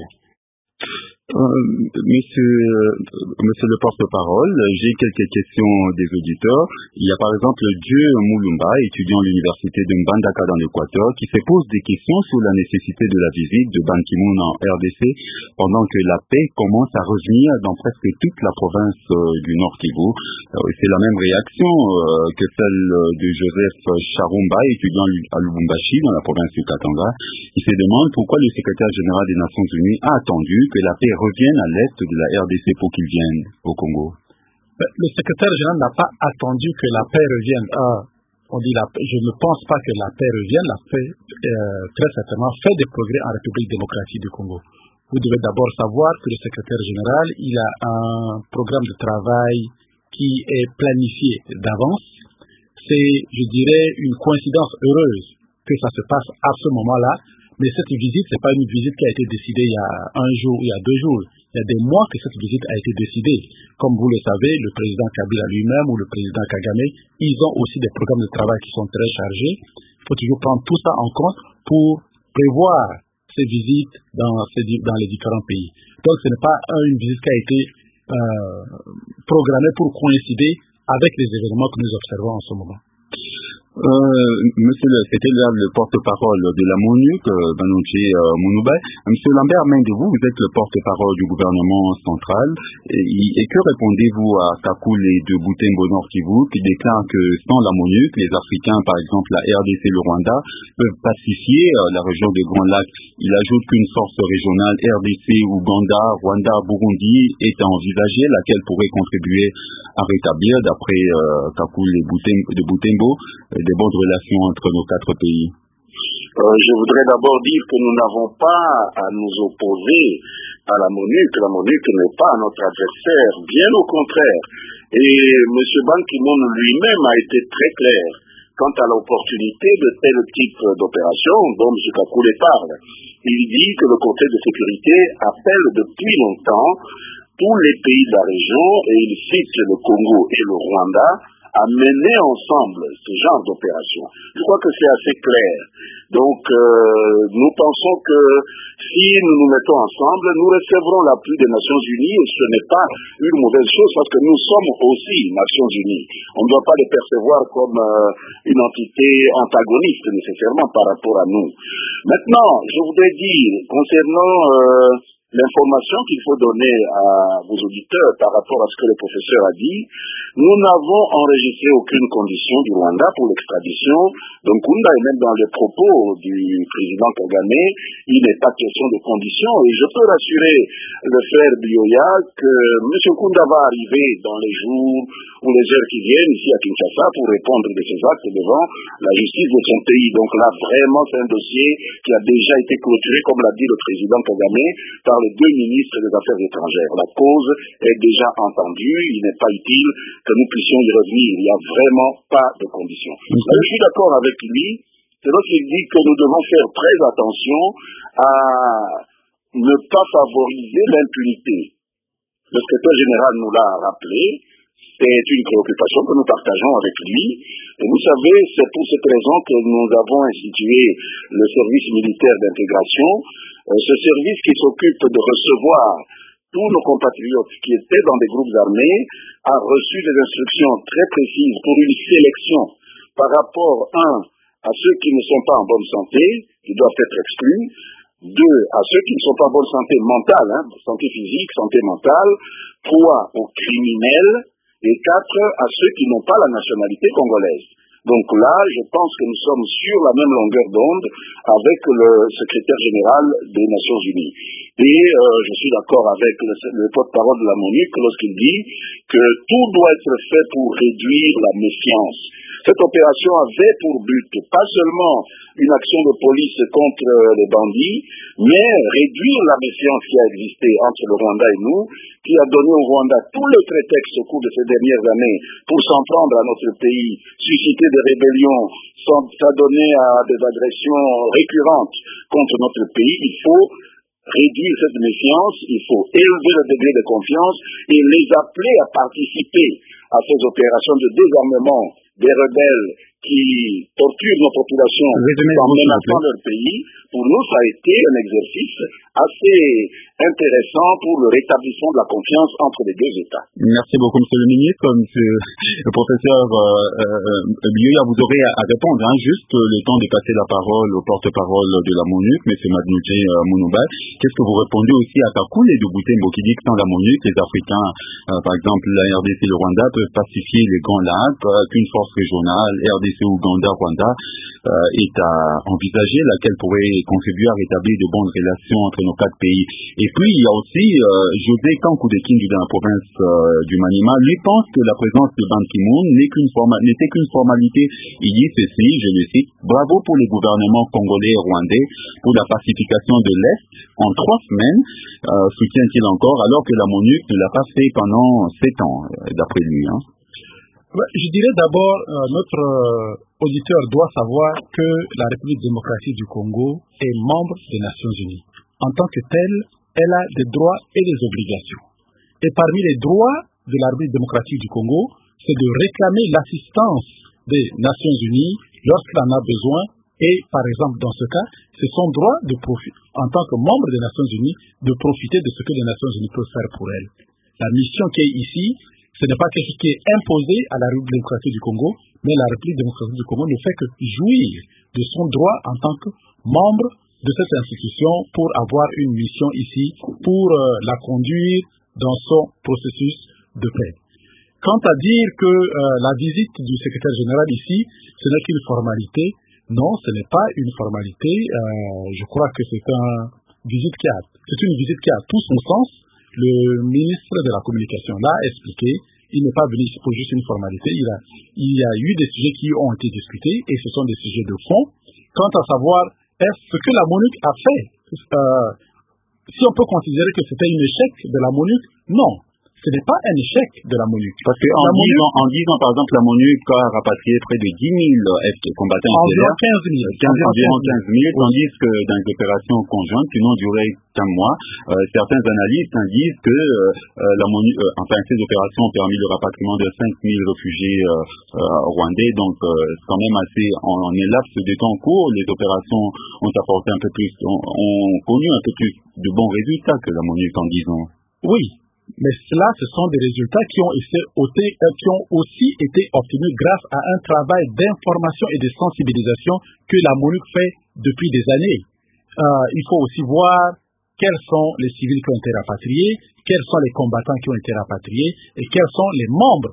Euh, monsieur, euh, monsieur le porte-parole, j'ai quelques questions des auditeurs. Il y a par exemple Dieu Moulumba, étudiant à l'université de Mbandaka dans l'Équateur, qui se pose des questions sur la nécessité de la visite de Ban Ki-moon en R D C pendant que la paix commence à revenir dans presque toute la province euh, du Nord Kivu. Euh, c'est la même réaction euh, que celle de Joseph Charumba, étudiant à Lubumbashi dans la province du Katanga. Il se demande pourquoi le secrétaire général des Nations Unies a attendu que la paix revienne à l'est de la R D C pour qu'il vienne au Congo. Le secrétaire général n'a pas attendu que la paix revienne. Euh, on dit la paix. Je ne pense pas que la paix revienne. La paix, euh, très certainement, fait des progrès en République démocratique du Congo. Vous devez d'abord savoir que le secrétaire général, il a un programme de travail qui est planifié d'avance. C'est, je dirais, une coïncidence heureuse que ça se passe à ce moment-là. Mais cette visite, ce n'est pas une visite qui a été décidée il y a un jour, il y a deux jours. Il y a des mois que cette visite a été décidée. Comme vous le savez, le président Kabila lui-même ou le président Kagame, ils ont aussi des programmes de travail qui sont très chargés. Il faut toujours prendre tout ça en compte pour prévoir ces visites dans, ces, dans les différents pays. Donc ce n'est pas une visite qui a été euh, programmée pour coïncider avec les événements que nous observons en ce moment. Euh, monsieur le, c'était là le porte-parole de la MONUC, euh, Banouchi euh, Mounouba. Monsieur Lambert Mendevou, vous êtes le porte-parole du gouvernement central. Et, et que répondez-vous à Kakule de Butembo Nord Kivu qui déclare que sans la MONUC, les Africains, par exemple la R D C, le Rwanda, peuvent pacifier euh, la région des Grands Lacs. Il ajoute qu'une force régionale R D C, Ouganda, Rwanda, Burundi est à envisager, laquelle pourrait contribuer à rétablir, d'après euh, Kakule de Butembo, des bonnes relations entre nos quatre pays. Euh, je voudrais d'abord dire que nous n'avons pas à nous opposer à la MONUC. La MONUC n'est pas notre adversaire, bien au contraire. Et M. Ban Ki-moon lui-même a été très clair quant à l'opportunité de tel type d'opération dont M. Kakule parle. Il dit que le Conseil de sécurité appelle depuis longtemps tous les pays de la région, et il cite le Congo et le Rwanda, à mener ensemble ce genre d'opération. Je crois que c'est assez clair. Donc, euh, nous pensons que si nous nous mettons ensemble, nous recevrons l'appui des Nations Unies, et ce n'est pas une mauvaise chose parce que nous sommes aussi Nations Unies. On ne doit pas les percevoir comme euh, une entité antagoniste nécessairement par rapport à nous. Maintenant, je voudrais dire, concernant euh, l'information qu'il faut donner à vos auditeurs par rapport à ce que le professeur a dit, nous n'avons enregistré aucune condition du Rwanda pour l'extradition de Nkunda, et même dans les propos du président Kagame, il n'est pas question de condition. Et je peux rassurer le frère Bioya que M. Nkunda va arriver dans les jours ou les heures qui viennent ici à Kinshasa pour répondre de ses actes devant la justice de son pays. Donc là, vraiment, c'est un dossier qui a déjà été clôturé, comme l'a dit le président Kagame, par les deux ministres des Affaires étrangères. La cause est déjà entendue, il n'est pas utile que nous puissions y revenir. Il n'y a vraiment pas de conditions. Là, je suis d'accord avec lui, c'est lorsqu'il dit que nous devons faire très attention à ne pas favoriser l'impunité. Le secrétaire général nous l'a rappelé, c'est une préoccupation que nous partageons avec lui. Et vous savez, c'est pour cette raison que nous avons institué le service militaire d'intégration, euh, ce service qui s'occupe de recevoir tous nos compatriotes qui étaient dans des groupes armés, a reçu des instructions très précises pour une sélection par rapport, un, à ceux qui ne sont pas en bonne santé, qui doivent être exclus, deux, à ceux qui ne sont pas en bonne santé mentale, hein, santé physique, santé mentale, trois, aux criminels, et quatre, à ceux qui n'ont pas la nationalité congolaise. Donc là, je pense que nous sommes sur la même longueur d'onde avec le secrétaire général des Nations Unies. Et euh, je suis d'accord avec le, le porte-parole de la MONUC lorsqu'il dit que tout doit être fait pour réduire la méfiance. Cette opération avait pour but pas seulement une action de police contre les bandits, mais réduire la méfiance qui a existé entre le Rwanda et nous, qui a donné au Rwanda tous les prétextes au cours de ces dernières années pour s'en prendre à notre pays, susciter des rébellions, s'adonner à des agressions récurrentes contre notre pays. Il faut réduire cette méfiance, il faut élever le degré de confiance et les appeler à participer à ces opérations de désarmement des rebelles qui torturent nos populations en menaçant leur pays. Pour nous, ça a été un exercice assez intéressant pour le rétablissement de la confiance entre les deux États. Merci beaucoup, Monsieur le ministre. Monsieur le professeur euh, euh, Bioya, vous aurez à, à répondre, hein, juste le temps de passer la parole au porte-parole de la MONUC, M. Madnoudjé euh, Mounoumba. Qu'est-ce que vous répondez aussi à Kakoun et Doubutembo qui dit que sans la MONUC, les Africains, euh, par exemple la R D C et le Rwanda, peuvent pacifier les grands lacs, euh, qu'une force régionale, R D C, Ouganda, Rwanda, euh, est à envisager, laquelle pourrait contribuer à rétablir de bonnes relations entre nos quatre pays. Et puis, il y a aussi euh, José Kankoudekindi dans la province euh, du Maniema. Lui pense que la présence de Ban Ki-moon n'est qu'une forma- n'était qu'une formalité. Il dit ceci, je le cite, « Bravo pour les gouvernements congolais et rwandais pour la pacification de l'Est en trois semaines, euh, soutient-il encore, alors que la MONUC ne l'a pas fait pendant sept ans, euh, d'après lui. Hein. » Je dirais d'abord, euh, notre euh, auditeur doit savoir que la République démocratique du Congo est membre des Nations Unies. En tant que telle, elle a des droits et des obligations. Et parmi les droits de la République démocratique du Congo, c'est de réclamer l'assistance des Nations Unies lorsqu'elle en a besoin. Et par exemple, dans ce cas, c'est son droit de profiter, en tant que membre des Nations Unies, de profiter de ce que les Nations Unies peuvent faire pour elle. La mission qui est ici, ce n'est pas quelque chose qui est imposé à la République démocratique du Congo, mais la République démocratique du Congo ne fait que jouir de son droit en tant que membre de cette institution pour avoir une mission ici, pour euh, la conduire dans son processus de paix. Quant à dire que euh, la visite du secrétaire général ici, ce n'est qu'une formalité, non, ce n'est pas une formalité. Euh, je crois que c'est un visite qui a, c'est une visite qui a tout son sens. Le ministre de la Communication l'a expliqué, il n'est pas venu ici pour juste une formalité, il, a, il y a eu des sujets qui ont été discutés et ce sont des sujets de fond. Quant à savoir, est-ce ce que la MONUC a fait, euh, si on peut considérer que c'était un échec de la MONUC, non. Ce n'est pas un échec de la MONUC. Parce qu'en dix ans, en dix ans, par exemple, la MONUC a rapatrié près de dix mille combattants environ quinze mille. Environ quinze mille, tandis que dans les opérations conjointes qui n'ont duré qu'un mois, euh, certains analystes disent que euh, la MONUC, euh, enfin, ces opérations ont permis le rapatriement de cinq mille réfugiés euh, euh, rwandais. Donc, euh, c'est quand même assez, en, en un laps de temps court, les opérations ont apporté un peu plus, ont, ont connu un peu plus de bons résultats que la MONUC en dix ans. Oui. Mais cela, ce sont des résultats qui ont, été, qui ont aussi été obtenus grâce à un travail d'information et de sensibilisation que la MONUC fait depuis des années. Euh, il faut aussi voir quels sont les civils qui ont été rapatriés, quels sont les combattants qui ont été rapatriés et quels sont les membres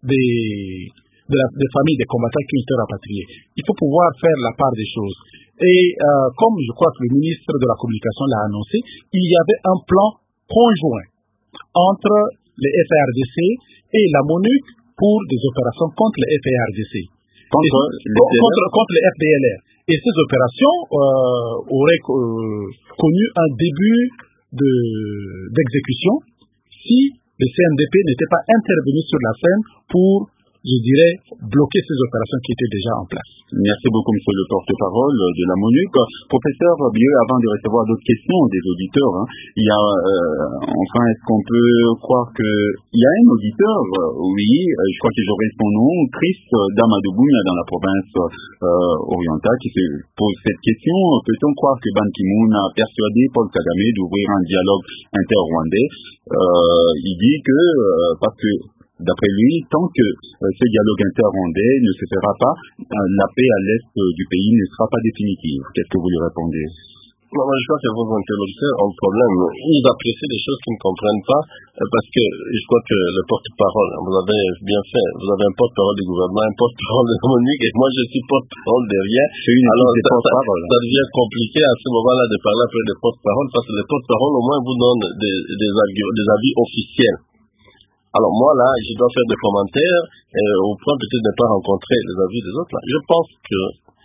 des, de la, des familles des combattants qui ont été rapatriés. Il faut pouvoir faire la part des choses. Et euh, comme je crois que le ministre de la Communication l'a annoncé, il y avait un plan conjoint entre les F A R D C et la MONUC pour des opérations contre les F A R D C. Contre, et, contre, contre les F D L R. Et ces opérations euh, auraient euh, connu un début de, d'exécution si le C N D P n'était pas intervenu sur la scène pour, je dirais, bloquer ces opérations qui étaient déjà en place. Merci beaucoup, monsieur le porte-parole de la MONUC. Professeur Bieux, avant de recevoir d'autres questions des auditeurs, hein, il y a, euh, enfin, est-ce qu'on peut croire que il y a un auditeur, euh, oui, euh, je crois que j'aurai son nom, Chris Damadoubouna dans la province euh, orientale, qui se pose cette question. Peut-on croire que Ban Ki-moon a persuadé Paul Kagame d'ouvrir un dialogue inter-rwandais? euh, Il dit que, euh, parce que d'après lui, tant que euh, ce dialogue inter-rwandais ne se fera pas, euh, la paix à l'est euh, du pays ne sera pas définitive. Qu'est-ce que vous lui répondez? Non, moi, je crois que vos interlocuteurs ont un problème. Ils apprécient des choses qu'ils ne comprennent pas euh, parce que je crois que le porte-parole, vous avez bien fait, vous avez un porte-parole du gouvernement, un porte-parole de la MONUC et moi je suis porte-parole derrière. Alors ça, ça, ça devient compliqué à ce moment-là de parler après des porte-paroles parce que les porte-paroles au moins vous donnent des, des, des avis officiels. Alors moi, là, je dois faire des commentaires euh, au point peut-être de ne pas rencontrer les avis des autres. Là. Je pense que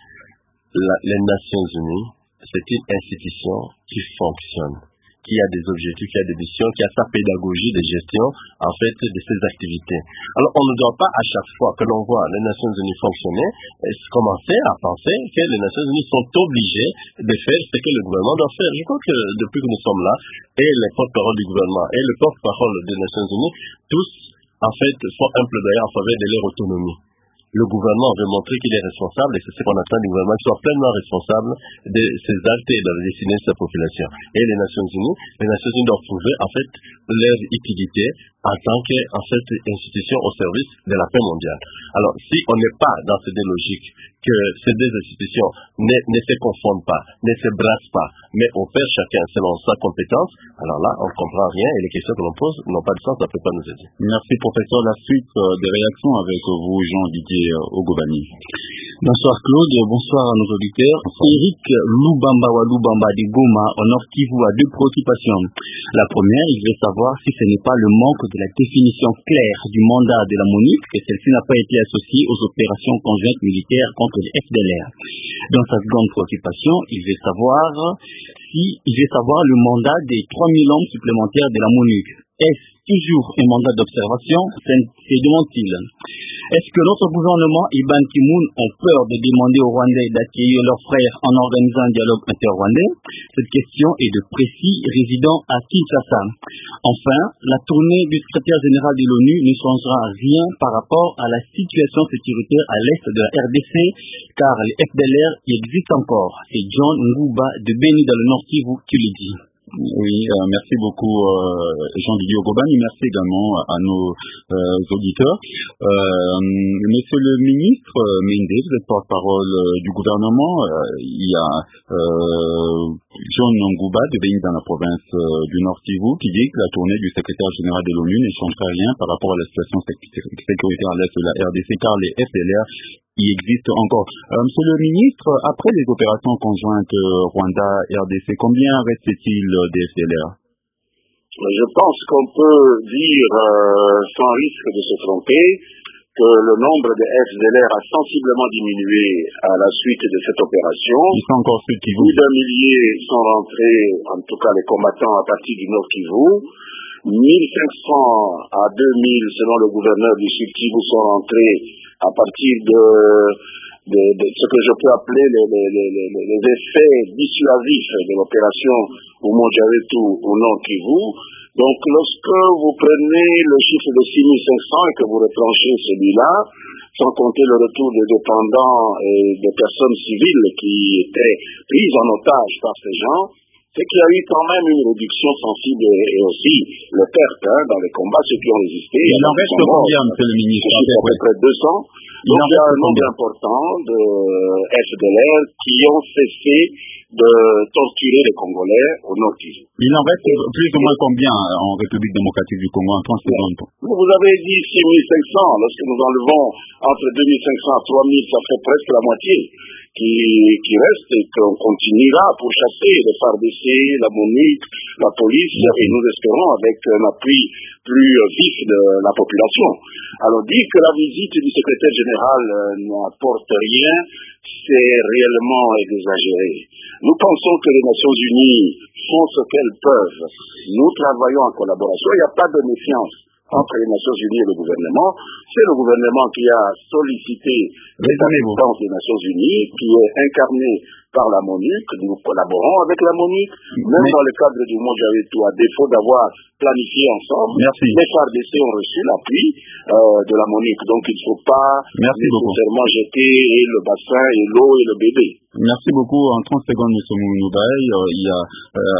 la, les Nations Unies, c'est une institution qui fonctionne, qui a des objectifs, qui a des missions, qui a sa pédagogie de gestion, en fait, de ses activités. Alors, on ne doit pas, à chaque fois que l'on voit les Nations Unies fonctionner, commencer à penser que les Nations Unies sont obligées de faire ce que le gouvernement doit faire. Je crois que depuis que nous sommes là, et les porte-parole du gouvernement, et le porte-parole des Nations Unies, tous, en fait, font un plaidoyer en faveur de leur autonomie. Le gouvernement veut montrer qu'il est responsable, et c'est ce qu'on attend du gouvernement, qu'il soit pleinement responsable de ses actes et de la destinée de sa population. Et les Nations Unies, les Nations Unies doivent prouver, en fait, leur utilité en tant que, en fait, institution au service de la paix mondiale. Alors, si on n'est pas dans cette logique, que ces deux institutions ne, ne se confondent pas, ne se brassent pas, mais opèrent chacun selon sa compétence, alors là, on ne comprend rien et les questions que l'on pose n'ont pas de sens, ça ne peut pas nous aider. Merci, professeur. La suite euh, des réactions avec vous, Jean-Didier euh, Ogobani. Bonsoir Claude, bonsoir à nos auditeurs. Eric Lubamba wa Lubamba de Goma, au Nord Kivu, a deux préoccupations. La première, il veut savoir si ce n'est pas le manque de la définition claire du mandat de la MONUC que celle-ci n'a pas été associée aux opérations conjointes militaires contre les F D L R. Dans sa seconde préoccupation, il veut savoir si il veut savoir le mandat des trois mille hommes supplémentaires de la MONUC. Est-ce toujours un mandat d'observation? C'est demande-t-il. Est-ce que notre gouvernement et Ban Ki-moon ont peur de demander aux Rwandais d'accueillir leurs frères en organisant un dialogue inter-rwandais? Cette question est de Précis, résident à Kinshasa. Enfin, la tournée du secrétaire général de l'ONU ne changera rien par rapport à la situation sécuritaire à l'est de la R D C, car les F D L R y existent encore. C'est John Ngouba de Beni dans le Nord Kivu qui le dit. Oui, euh, merci beaucoup euh, Jean-Didier Ogobani, merci également à nos euh, auditeurs. Euh, monsieur le ministre Mende, vous êtes porte-parole euh, du gouvernement. Euh, il y a euh, John Ngouba de Beni dans la province euh, du Nord Kivu qui dit que la tournée du secrétaire général de l'ONU ne changera rien par rapport à la situation sécuritaire à l'est de la R D C, car les F D L R il existe encore. Euh, monsieur le ministre, après les opérations conjointes euh, Rwanda-R D C, combien reste-t-il euh, des F D L R? Je pense qu'on peut dire, euh, sans risque de se tromper, que le nombre de F D L R a sensiblement diminué à la suite de cette opération. Ils sont encore ceux qui Plus d'un millier sont rentrés, en tout cas les combattants à partir du Nord Kivu. mille cinq cents à deux mille, selon le gouverneur du Sud Kivu, sont rentrés à partir de, de, de ce que je peux appeler les, les, les, les effets dissuasifs de l'opération Umoja-Wetu au Nord Kivu. Donc lorsque vous prenez le chiffre de six mille cinq cents et que vous retranchez celui-là, sans compter le retour des dépendants et des personnes civiles qui étaient prises en otage par ces gens, c'est qu'il y a eu quand même une réduction sensible et aussi le perte hein, dans les combats, ceux qui ont résisté. Il en reste combien, monsieur le ministre? À peu près deux cents. Donc il y a un nombre important de F D L R qui ont cessé de torturer les Congolais au Nord Kivu. Il en reste plus ou moins combien en République démocratique du Congo en trente secondes? Vous avez dit six mille cinq cents. Lorsque nous enlevons entre deux mille cinq cents et trois mille, ça fait presque la moitié qui, qui reste et qu'on continuera pour chasser les F A R D C, la MONUC, la police et nous espérons avec un appui plus vif de la population. Alors dire que la visite du secrétaire général n'apporte rien, c'est réellement exagéré. Nous pensons que les Nations Unies font ce qu'elles peuvent. Nous travaillons en collaboration. Il n'y a pas de méfiance entre les Nations Unies et le gouvernement. C'est le gouvernement qui a sollicité l'assistance des Nations Unies, qui est incarné par la MONUC. Nous collaborons avec la MONUC, même Mais... dans le cadre du Umoja-Wetu, à défaut d'avoir planifié ensemble. Merci. Les F A R D C ont reçu l'appui euh, de la MONUC. Donc il ne faut pas Merci nécessairement beaucoup. jeter et le bassin et l'eau et le bébé. Merci beaucoup. En trente secondes, M. Mounoubaï, euh, il y a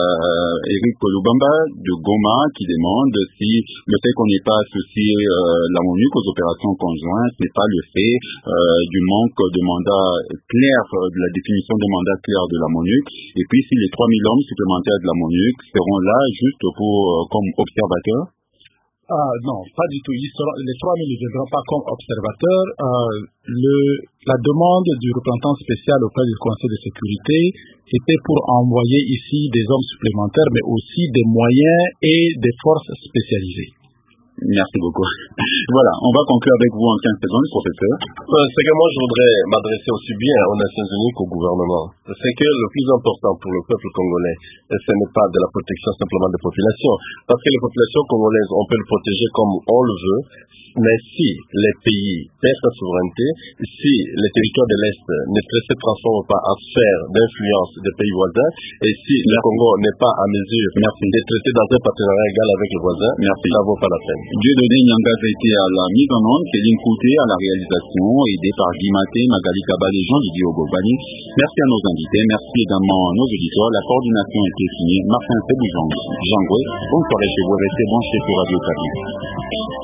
euh, Eric Lubamba de Goma qui demande si le fait qu'on n'ait pas associé euh, la MONUC aux opérations conjointes n'est pas le fait euh, du manque de mandat clair, de la définition des mandats clairs de la MONUC, et puis si les trois mille hommes supplémentaires de la MONUC seront là juste pour euh, comme observateurs. Ah, non, pas du tout. Ils seront, les trois mille ne viendront pas comme observateurs. Euh, le, la demande du représentant spécial auprès du Conseil de sécurité était pour envoyer ici des hommes supplémentaires, mais aussi des moyens et des forces spécialisées. Merci beaucoup. Voilà, on va conclure avec vous en quinze secondes, professeur. Euh, c'est que moi, je voudrais m'adresser aussi bien aux Nations Unies qu'au gouvernement. C'est que le plus important pour le peuple congolais, ce n'est pas de la protection simplement des populations. Parce que les populations congolaises, on peut le protéger comme on le veut, mais si les pays perdent sa souveraineté, si les territoires de l'Est ne se transforment pas en sphère d'influence des pays voisins, et si Merci. le Congo n'est pas à mesure Merci. de traiter dans un partenariat égal avec le voisin, Merci. ça ne vaut pas la peine. Dieudonné Nyangaza a été à la mise en onde, Céline Kouté à la réalisation, aidé par Guy Maté, Magali Kabal et Jean-Didier Obobani. Merci à nos invités, merci également à nos auditeurs. La coordination a été signée Martin Seboujan. Jean Goué, bonne soirée chez vous, restez branchés sur Radio Kaby.